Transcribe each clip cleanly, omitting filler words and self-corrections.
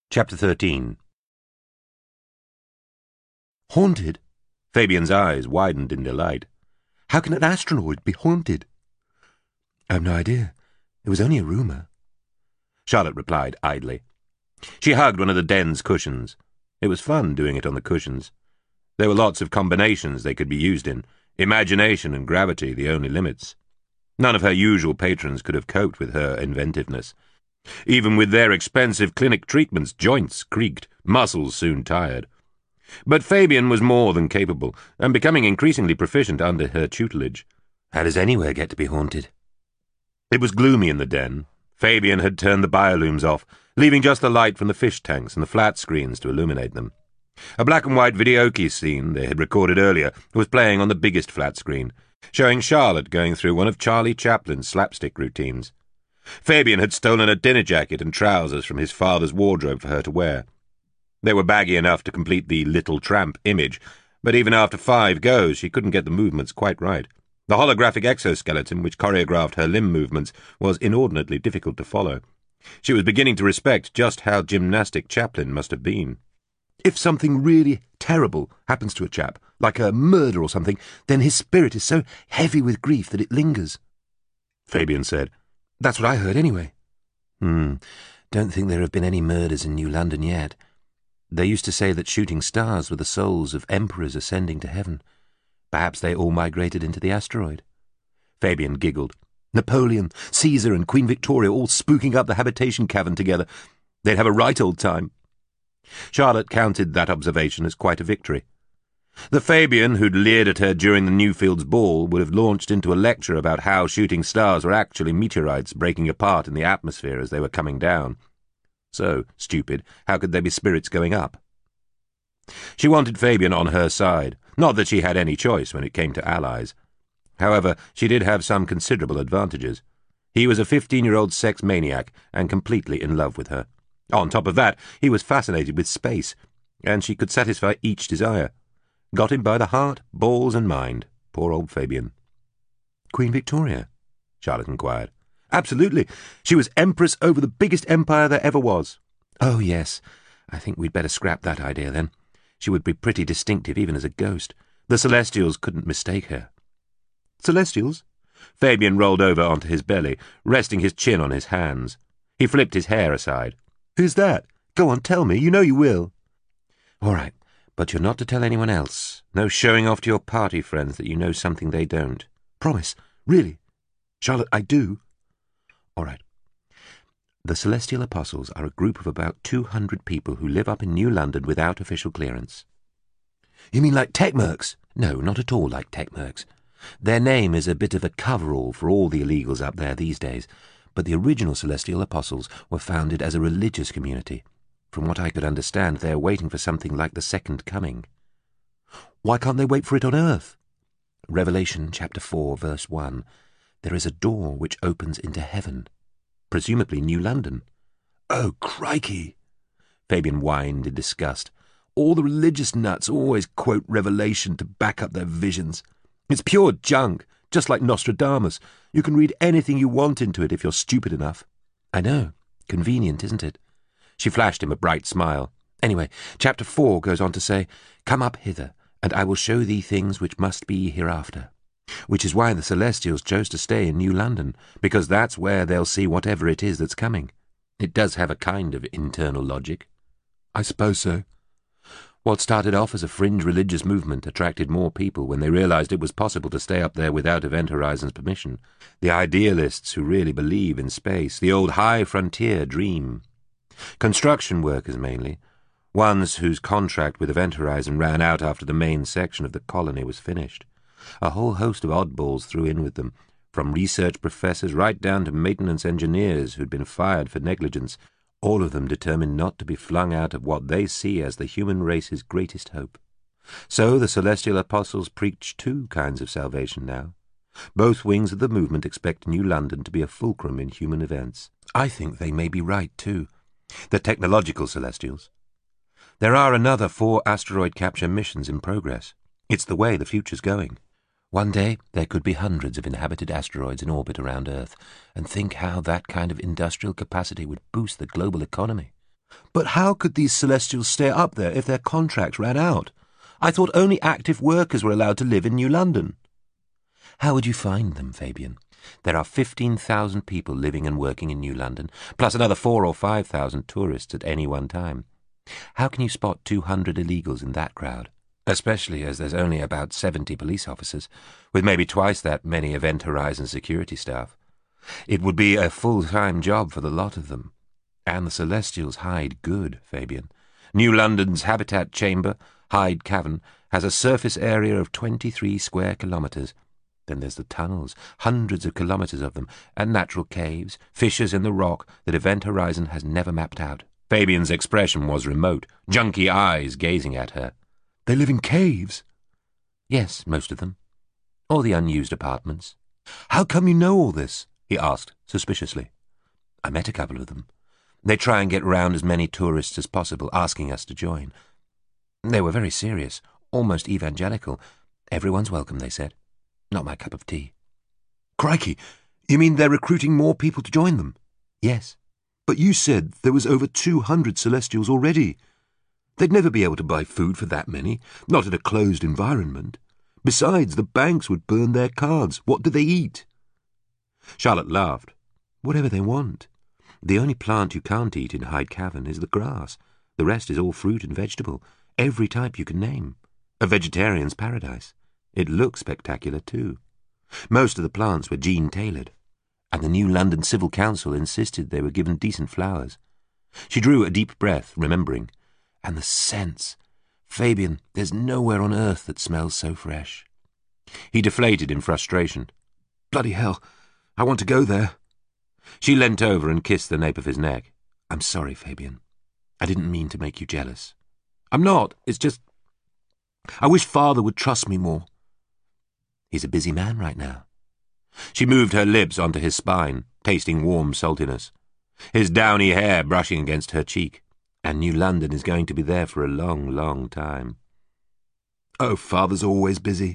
Chapter 13. Haunted? Fabian's eyes widened in delight. How can an asteroid be haunted? I've no idea. It was only a rumour. Charlotte replied idly. She hugged one of the den's cushions. It was fun doing it on the cushions. There were lots of combinations they could be used in, imagination and gravity the only limits. None of her usual patrons could have coped with her inventiveness. Even with their expensive clinic treatments, joints creaked, muscles soon tired. But Fabian was more than capable, and becoming increasingly proficient under her tutelage. How does anywhere get to be haunted? It was gloomy in the den. Fabian had turned the biolooms off, leaving just the light from the fish tanks and the flat screens to illuminate them. A black-and-white videoke scene they had recorded earlier was playing on the biggest flat screen, showing Charlotte going through one of Charlie Chaplin's slapstick routines. Fabian had stolen a dinner jacket and trousers from his father's wardrobe for her to wear. They were baggy enough to complete the little tramp image, but even after 5 goes she couldn't get the movements quite right. The holographic exoskeleton which choreographed her limb movements was inordinately difficult to follow. She was beginning to respect just how gymnastic Chaplin must have been. If something really terrible happens to a chap, like a murder or something, then his spirit is so heavy with grief that it lingers, Fabian said. That's what I heard anyway. Don't think there have been any murders in New London yet. They used to say that shooting stars were the souls of emperors ascending to heaven. Perhaps they all migrated into the asteroid. Fabian giggled. Napoleon, Caesar and Queen Victoria all spooking up the habitation cavern together. They'd have a right old time. Charlotte counted that observation as quite a victory. The Fabian who'd leered at her during the Newfields ball would have launched into a lecture about how shooting stars were actually meteorites breaking apart in the atmosphere as they were coming down. So, stupid, how could there be spirits going up? She wanted Fabian on her side, not that she had any choice when it came to allies. However, she did have some considerable advantages. He was a 15-year-old sex maniac and completely in love with her. On top of that, he was fascinated with space, and she could satisfy each desire. Got him by the heart, balls and mind. Poor old Fabian. Queen Victoria? Charlotte inquired. Absolutely. She was empress over the biggest empire there ever was. Oh, yes. I think we'd better scrap that idea, then. She would be pretty distinctive even as a ghost. The Celestials couldn't mistake her. Celestials? Fabian rolled over onto his belly, resting his chin on his hands. He flipped his hair aside. Who's that? Go on, tell me. You know you will. All right. But you're not to tell anyone else. No showing off to your party friends that you know something they don't. Promise. Really? Charlotte, I do. All right. The Celestial Apostles are a group of about 200 people who live up in New London without official clearance. You mean like Techmercs? No, not at all like Techmercs. Their name is a bit of a coverall for all the illegals up there these days, but the original Celestial Apostles were founded as a religious community. From what I could understand, they're waiting for something like the Second Coming. Why can't they wait for it on Earth? Revelation chapter 4, verse 1. There is a door which opens into heaven, presumably New London. Oh, crikey! Fabian whined in disgust. All the religious nuts always quote Revelation to back up their visions. It's pure junk, just like Nostradamus. You can read anything you want into it if you're stupid enough. I know. Convenient, isn't it? She flashed him a bright smile. Anyway, chapter 4 goes on to say, Come up hither, and I will show thee things which must be hereafter. Which is why the Celestials chose to stay in New London, because that's where they'll see whatever it is that's coming. It does have a kind of internal logic. I suppose so. What started off as a fringe religious movement attracted more people when they realized it was possible to stay up there without Event Horizon's permission. The idealists who really believe in space, the old high frontier dream. Construction workers mainly, ones whose contract with Event Horizon ran out after the main section of the colony was finished. A whole host of oddballs threw in with them, from research professors right down to maintenance engineers who'd been fired for negligence, all of them determined not to be flung out of what they see as the human race's greatest hope. So the Celestial Apostles preach 2 kinds of salvation now. Both wings of the movement expect New London to be a fulcrum in human events. I think they may be right, too. The technological Celestials. There are another 4 asteroid capture missions in progress. It's the way the future's going. One day there could be hundreds of inhabited asteroids in orbit around Earth, and think how that kind of industrial capacity would boost the global economy. But how could these Celestials stay up there if their contract ran out? I thought only active workers were allowed to live in New London. How would you find them, Fabian? There are 15,000 people living and working in New London, plus another 4,000 or 5,000 tourists at any one time. How can you spot 200 illegals in that crowd? Especially as there's only about 70 police officers, with maybe twice that many Event Horizon security staff. It would be a full-time job for the lot of them. And the Celestials hide good, Fabian. New London's Habitat Chamber, Hyde Cavern, has a surface area of 23 square kilometres. Then there's the tunnels, hundreds of kilometres of them, and natural caves, fissures in the rock that Event Horizon has never mapped out. Fabian's expression was remote, junky eyes gazing at her. They live in caves? Yes, most of them. Or the unused apartments. How come you know all this? He asked, suspiciously. I met a couple of them. They try and get round as many tourists as possible, asking us to join. They were very serious, almost evangelical. Everyone's welcome, they said. Not my cup of tea. Crikey, you mean they're recruiting more people to join them? Yes. But you said there was over 200 Celestials already. They'd never be able to buy food for that many, not in a closed environment. Besides, the banks would burn their cards. What do they eat? Charlotte laughed. Whatever they want. The only plant you can't eat in Hyde Cavern is the grass. The rest is all fruit and vegetable, every type you can name. A vegetarian's paradise. It looked spectacular, too. Most of the plants were gene-tailored, and the New London Civil Council insisted they were given decent flowers. She drew a deep breath, remembering. And the scents. Fabian, there's nowhere on earth that smells so fresh. He deflated in frustration. Bloody hell, I want to go there. She leant over and kissed the nape of his neck. I'm sorry, Fabian. I didn't mean to make you jealous. I'm not. It's just... I wish Father would trust me more. He's a busy man right now. She moved her lips onto his spine, tasting warm saltiness. His downy hair brushing against her cheek. And New London is going to be there for a long, long time. Oh, Father's always busy.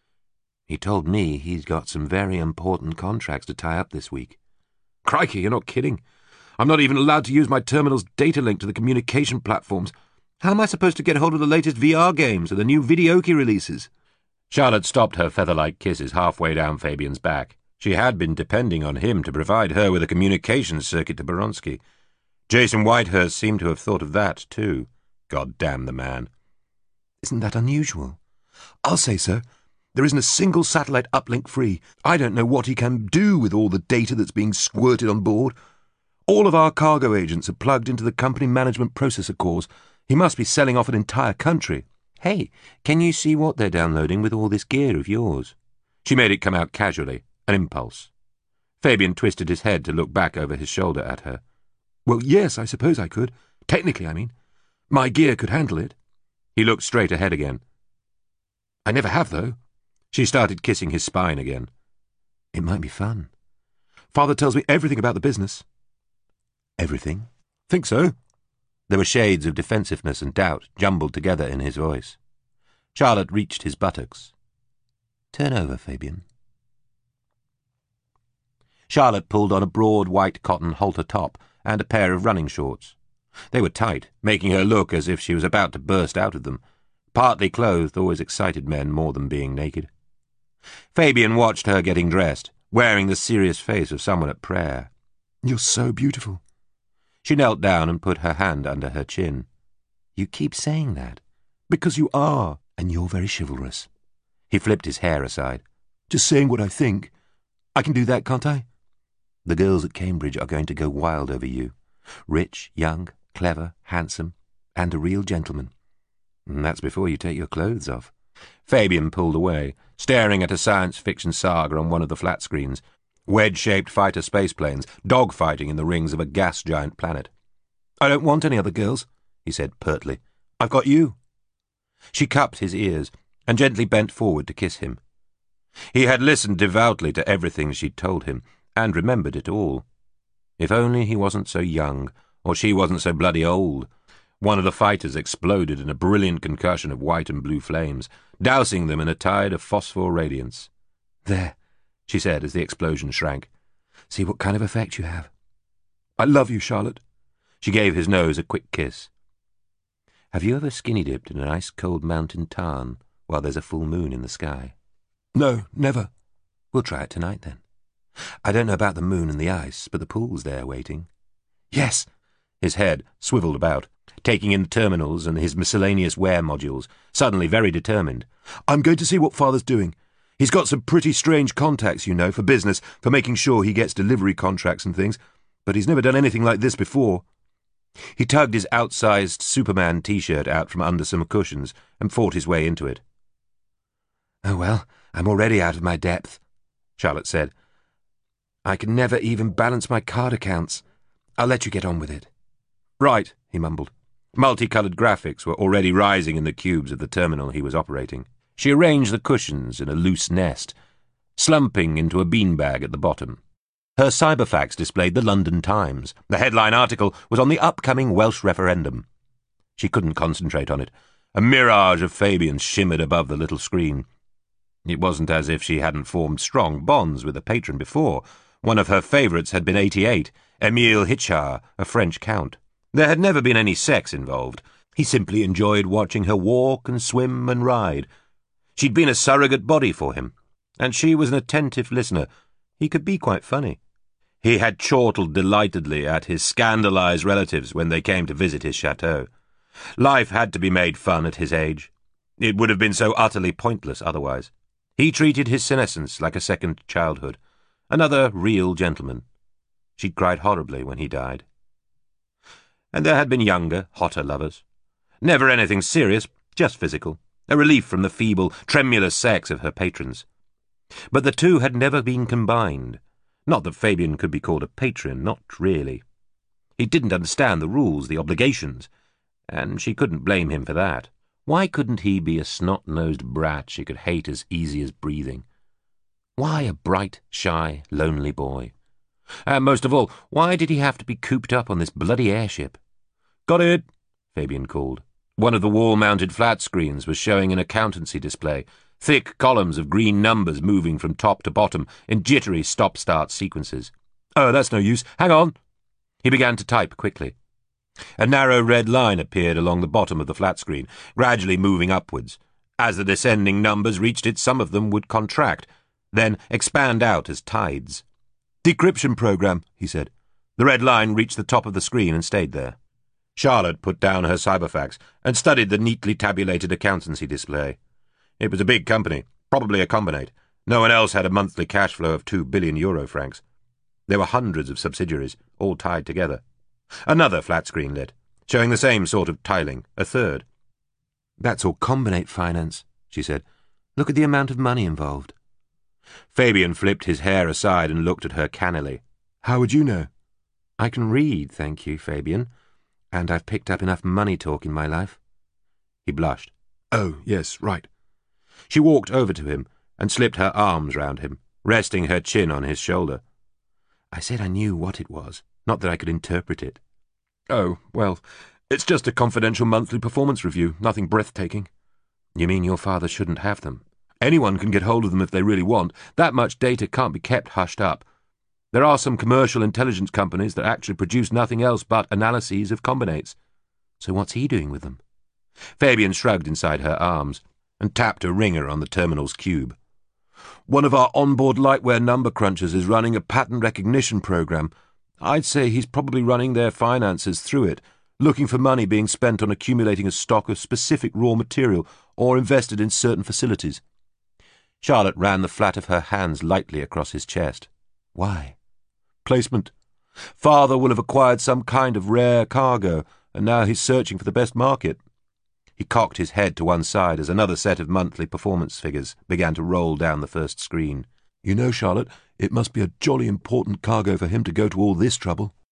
He told me he's got some very important contracts to tie up this week. Crikey, you're not kidding. I'm not even allowed to use my terminal's data link to the communication platforms. How am I supposed to get hold of the latest VR games or the new Videoke releases? Charlotte stopped her feather-like kisses halfway down Fabian's back. She had been depending on him to provide her with a communications circuit to Boronsky. Jason Whitehurst seemed to have thought of that, too. God damn the man. Isn't that unusual? I'll say so. There isn't a single satellite uplink free. I don't know what he can do with all the data that's being squirted on board. All of our cargo agents are plugged into the company management processor cores. He must be selling off an entire country. Hey, can you see what they're downloading with all this gear of yours? She made it come out casually, an impulse. Fabian twisted his head to look back over his shoulder at her. Well, yes, I suppose I could. Technically, I mean. My gear could handle it. He looked straight ahead again. I never have, though. She started kissing his spine again. It might be fun. Father tells me everything about the business. Everything? Think so. There were shades of defensiveness and doubt jumbled together in his voice. Charlotte reached his buttocks. Turn over, Fabian. Charlotte pulled on a broad white cotton halter top and a pair of running shorts. They were tight, making her look as if she was about to burst out of them. Partly clothed always excited men more than being naked. Fabian watched her getting dressed, wearing the serious face of someone at prayer. You're so beautiful. She knelt down and put her hand under her chin. You keep saying that. Because you are, and you're very chivalrous. He flipped his hair aside. Just saying what I think. I can do that, can't I? The girls at Cambridge are going to go wild over you. Rich, young, clever, handsome, and a real gentleman. And that's before you take your clothes off. Fabian pulled away, staring at a science fiction saga on one of the flat screens. Wedge-shaped fighter spaceplanes, dogfighting in the rings of a gas-giant planet. I don't want any other girls, he said pertly. I've got you. She cupped his ears and gently bent forward to kiss him. He had listened devoutly to everything she'd told him, and remembered it all. If only he wasn't so young, or she wasn't so bloody old. One of the fighters exploded in a brilliant concussion of white and blue flames, dousing them in a tide of phosphor radiance. There, she said as the explosion shrank. See what kind of effect you have. I love you, Charlotte. She gave his nose a quick kiss. Have you ever skinny-dipped in an ice-cold mountain tarn while there's a full moon in the sky? No, never. We'll try it tonight, then. I don't know about the moon and the ice, but the pool's there waiting. Yes. His head swiveled about, taking in the terminals and his miscellaneous wear modules, suddenly very determined. I'm going to see what Father's doing. He's got some pretty strange contacts, you know, for business, for making sure he gets delivery contracts and things, but he's never done anything like this before. He tugged his outsized Superman T-shirt out from under some cushions and fought his way into it. Oh, well, I'm already out of my depth, Charlotte said. I can never even balance my card accounts. I'll let you get on with it. Right, he mumbled. Multicoloured graphics were already rising in the cubes of the terminal he was operating. She arranged the cushions in a loose nest, slumping into a beanbag at the bottom. Her cyberfax displayed the London Times. The headline article was on the upcoming Welsh referendum. She couldn't concentrate on it. A mirage of Fabians shimmered above the little screen. It wasn't as if she hadn't formed strong bonds with a patron before. One of her favourites had been 88, Émile Hitchard, a French count. There had never been any sex involved. He simply enjoyed watching her walk and swim and ride. She'd been a surrogate body for him, and she was an attentive listener. He could be quite funny. He had chortled delightedly at his scandalised relatives when they came to visit his chateau. Life had to be made fun at his age. It would have been so utterly pointless otherwise. He treated his senescence like a second childhood. Another real gentleman. She'd cried horribly when he died. And there had been younger, hotter lovers. Never anything serious, just physical. A relief from the feeble, tremulous sex of her patrons. But the two had never been combined. Not that Fabian could be called a patron, not really. He didn't understand the rules, the obligations, and she couldn't blame him for that. Why couldn't he be a snot-nosed brat she could hate as easy as breathing? Why a bright, shy, lonely boy? And most of all, why did he have to be cooped up on this bloody airship? "Got it," Fabian called. One of the wall-mounted flat screens was showing an accountancy display, thick columns of green numbers moving from top to bottom in jittery stop-start sequences. "Oh, that's no use. Hang on." He began to type quickly. A narrow red line appeared along the bottom of the flat screen, gradually moving upwards. As the descending numbers reached it, some of them would contract, then expand out as tides. "Decryption program," he said. The red line reached the top of the screen and stayed there. Charlotte put down her cyberfax and studied the neatly tabulated accountancy display. It was a big company, probably a combinate. No one else had a monthly cash flow of 2 billion euro francs. There were hundreds of subsidiaries, all tied together. Another flat screen lit, showing the same sort of tiling, a third. "That's all combinate finance," she said. "Look at the amount of money involved." Fabian flipped his hair aside and looked at her cannily. "How would you know?" "I can read, thank you, Fabian, and I've picked up enough money talk in my life." He blushed. "Oh, yes, right." She walked over to him and slipped her arms round him, resting her chin on his shoulder. "I said I knew what it was, not that I could interpret it." "Oh, well, it's just a confidential monthly performance review, nothing breathtaking." "You mean your father shouldn't have them?" "Anyone can get hold of them if they really want. That much data can't be kept hushed up. There are some commercial intelligence companies that actually produce nothing else but analyses of combinates." "So what's he doing with them?" Fabian shrugged inside her arms and tapped a ringer on the terminal's cube. "One of our onboard lightware number crunchers is running a pattern recognition program. I'd say he's probably running their finances through it, looking for money being spent on accumulating a stock of specific raw material or invested in certain facilities." Charlotte ran the flat of her hands lightly across his chest. "Why?" "Placement. Father will have acquired some kind of rare cargo, and now he's searching for the best market." He cocked his head to one side as another set of monthly performance figures began to roll down the first screen. "You know, Charlotte, it must be a jolly important cargo for him to go to all this trouble."